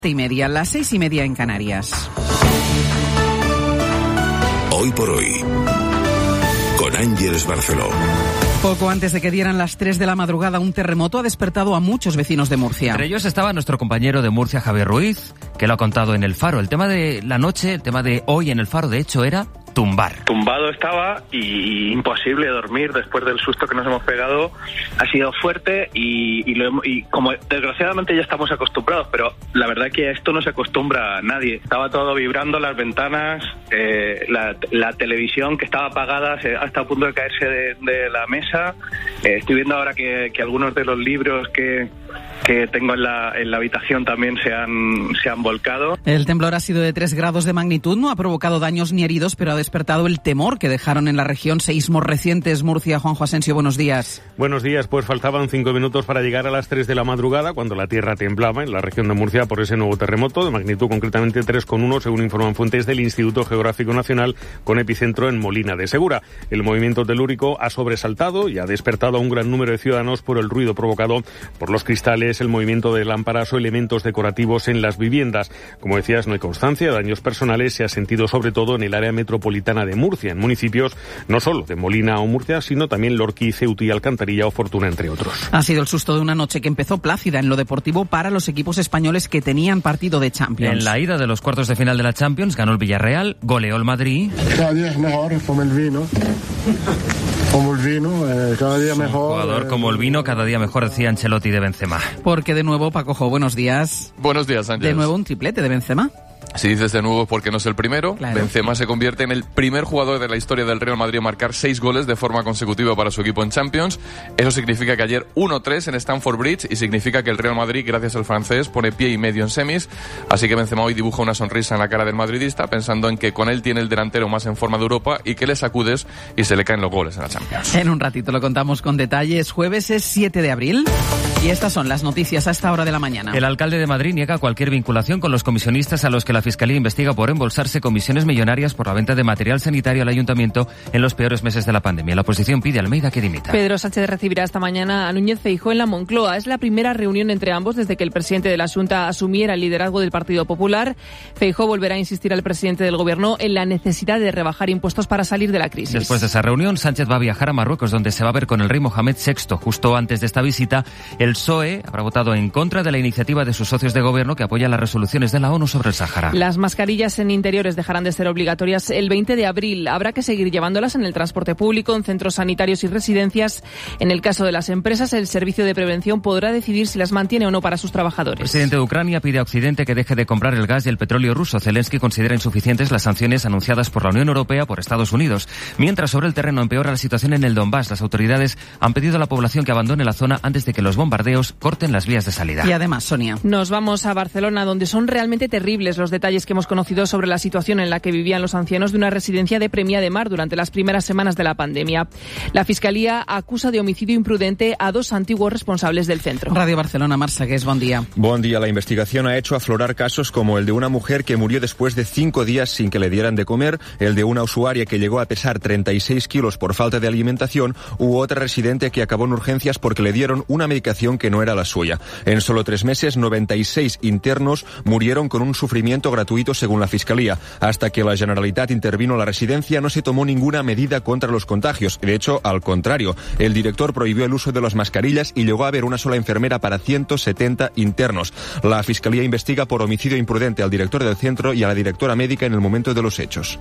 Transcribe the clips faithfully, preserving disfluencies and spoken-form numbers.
y media, las seis y media en Canarias. Hoy por hoy, con Ángeles Barceló. Poco antes de que dieran las tres de la madrugada, un terremoto ha despertado a muchos vecinos de Murcia. Entre ellos estaba nuestro compañero de Murcia, Javier Ruiz, que lo ha contado en El Faro. El tema de la noche, el tema de hoy en El Faro, de hecho, era tumbar. Tumbado estaba y imposible dormir después del susto que nos hemos pegado. Ha sido fuerte y, y, lo hemos, y como desgraciadamente ya estamos acostumbrados, pero la verdad que a esto no se acostumbra a nadie. Estaba todo vibrando, las ventanas, eh, la, la televisión que estaba apagada hasta a punto de caerse de, de la mesa. Eh, estoy viendo ahora que, que algunos de los libros que, que tengo en la, en la habitación también se han, se han volcado. El temblor ha sido de tres grados de magnitud, no ha provocado daños ni heridos, pero ha despertado el temor que dejaron en la región seísmos recientes. Murcia, Juanjo Asensio, buenos días. Buenos días, pues faltaban cinco minutos para llegar a las tres de la madrugada, cuando la tierra temblaba en la región de Murcia por ese nuevo terremoto, de magnitud concretamente tres coma uno, según informan fuentes del Instituto Geográfico Nacional, con epicentro en Molina de Segura. El movimiento telúrico ha sobresaltado y ha despertado a un gran número de ciudadanos por el ruido provocado por los cristales, el movimiento de lámparas o elementos decorativos en las viviendas. Como decías, no hay constancia de daños personales, se ha sentido sobre todo en el área metropolitana de Murcia, en municipios no solo de Molina o Murcia, sino también Lorquí, Ceutí, Alcantarilla o Fortuna, entre otros. Ha sido el susto de una noche que empezó plácida en lo deportivo para los equipos españoles que tenían partido de Champions. En la ida de los cuartos de final de la Champions ganó el Villarreal, goleó el Madrid. Cada día es mejor, como el vino. Como el vino, eh, cada día mejor. Un jugador eh, como el vino, cada día mejor, decía Ancelotti de Benzema. Porque de nuevo, Paco Jo, buenos días. Buenos días, Ángeles. De nuevo un triplete de Benzema. Si dices de nuevo porque no es el primero, claro. Benzema se convierte en el primer jugador de la historia del Real Madrid a marcar seis goles de forma consecutiva para su equipo en Champions. Eso significa que ayer uno tres en Stamford Bridge y significa que el Real Madrid, gracias al francés, pone pie y medio en semis. Así que Benzema hoy dibuja una sonrisa en la cara del madridista, pensando en que con él tiene el delantero más en forma de Europa y que le sacudes y se le caen los goles en la Champions. En un ratito lo contamos con detalles. Jueves es siete de abril y estas son las noticias a esta hora de la mañana. El alcalde de Madrid niega cualquier vinculación con los comisionistas a los que la Fiscalía investiga por embolsarse comisiones millonarias por la venta de material sanitario al ayuntamiento en los peores meses de la pandemia. La oposición pide a Almeida que dimita. Pedro Sánchez recibirá esta mañana a Núñez Feijóo en la Moncloa. Es la primera reunión entre ambos desde que el presidente de la Xunta asumiera el liderazgo del Partido Popular. Feijóo volverá a insistir al presidente del Gobierno en la necesidad de rebajar impuestos para salir de la crisis. Después de esa reunión, Sánchez va a viajar a Marruecos, donde se va a ver con el rey Mohamed sexto. Justo antes de esta visita, el P S O E habrá votado en contra de la iniciativa de sus socios de gobierno que apoya las resoluciones de la ONU sobre el Sáhara. Las mascarillas en interiores dejarán de ser obligatorias el veinte de abril. Habrá que seguir llevándolas en el transporte público, en centros sanitarios y residencias. En el caso de las empresas, el Servicio de Prevención podrá decidir si las mantiene o no para sus trabajadores. El presidente de Ucrania pide a Occidente que deje de comprar el gas y el petróleo ruso. Zelensky considera insuficientes las sanciones anunciadas por la Unión Europea por Estados Unidos. Mientras, sobre el terreno empeora la situación en el Donbass. Las autoridades han pedido a la población que abandone la zona antes de que los bombardeos corten las vías de salida. Y además, Sonia. Nos vamos a Barcelona, donde son realmente terribles los detalles que hemos conocido sobre la situación en la que vivían los ancianos de una residencia de Premià de Mar durante las primeras semanas de la pandemia. La Fiscalía acusa de homicidio imprudente a dos antiguos responsables del centro. Radio Barcelona, Marc Segués, buen día. Buen día. La investigación ha hecho aflorar casos como el de una mujer que murió después de cinco días sin que le dieran de comer, el de una usuaria que llegó a pesar treinta y seis kilos por falta de alimentación, u otra residente que acabó en urgencias porque le dieron una medicación que no era la suya. En solo tres meses, noventa y seis internos murieron con un sufrimiento gratuito, según la Fiscalía. Hasta que la Generalitat intervino en la residencia, no se tomó ninguna medida contra los contagios. De hecho, al contrario, el director prohibió el uso de las mascarillas y llegó a haber una sola enfermera para ciento setenta internos. La Fiscalía investiga por homicidio imprudente al director del centro y a la directora médica en el momento de los hechos.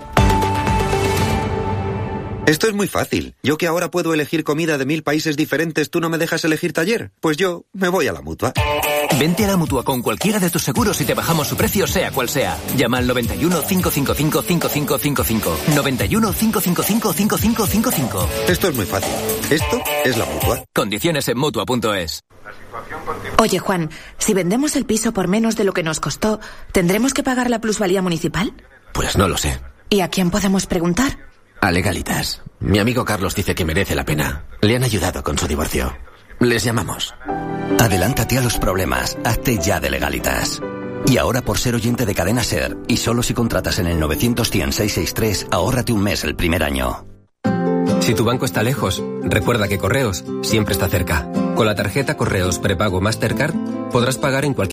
Esto es muy fácil. Yo que ahora puedo elegir comida de mil países diferentes, ¿tú no me dejas elegir taller? Pues yo me voy a la Mutua. Vente a la Mutua con cualquiera de tus seguros y te bajamos su precio, sea cual sea. Llama al noventa y uno, cinco cinco cinco, cinco cinco cinco cinco. noventa y uno, cinco cinco cinco, cinco cinco cinco cinco. Esto es muy fácil. Esto es la Mutua. Condiciones en Mutua punto es. Oye, Juan, si vendemos el piso por menos de lo que nos costó, ¿tendremos que pagar la plusvalía municipal? Pues no lo sé. ¿Y a quién podemos preguntar? A Legalitas. Mi amigo Carlos dice que merece la pena. Le han ayudado con su divorcio. Les llamamos. Adelántate a los problemas. Hazte ya de Legalitas. Y ahora, por ser oyente de Cadena SER, y solo si contratas en el novecientos cien seiscientos sesenta y tres, ahórrate un mes el primer año. Si tu banco está lejos, recuerda que Correos siempre está cerca. Con la tarjeta Correos Prepago Mastercard podrás pagar en cualquier